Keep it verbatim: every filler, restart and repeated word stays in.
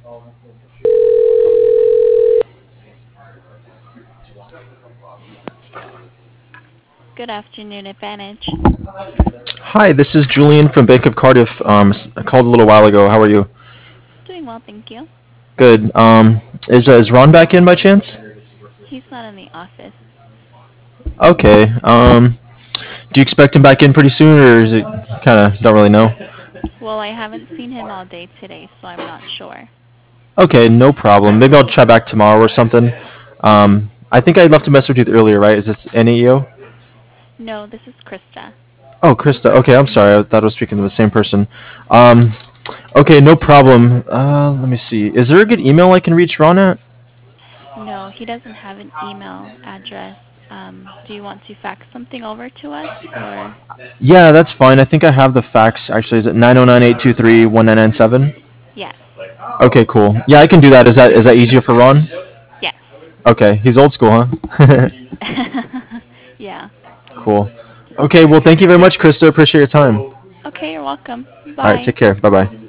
Good afternoon, Advantage. Hi, this is Julian from Bank of Cardiff. Um, s- I called a little while ago. How are you? Doing well, thank you. Good. Um, is uh, is Ron back in by chance? He's not in the office. Okay. Um, do you expect him back in pretty soon, or is it kind of don't really know? Well, I haven't seen him all day today, so I'm not sure. Okay, no problem. Maybe I'll try back tomorrow or something. Um, I think I left a message with you earlier, right? Is this N E O? No, this is Krista. Oh, Krista. Okay, I'm sorry. I thought I was speaking to the same person. Um, okay, no problem. Uh, let me see. Is there a good email I can reach Ron at? No, he doesn't have an email address. Um, do you want to fax something over to us, or? Yeah, that's fine. I think I have the fax. Actually, is it nine zero nine eight two three one nine nine seven? Yes. Okay, cool. Yeah, I can do that. Is that is that easier for Ron? Yes. Okay, he's old school, huh? Yeah. Cool. Okay, well, thank you very much, Krista. Appreciate your time. All Okay, you're welcome. right, Bye. take care. Bye bye.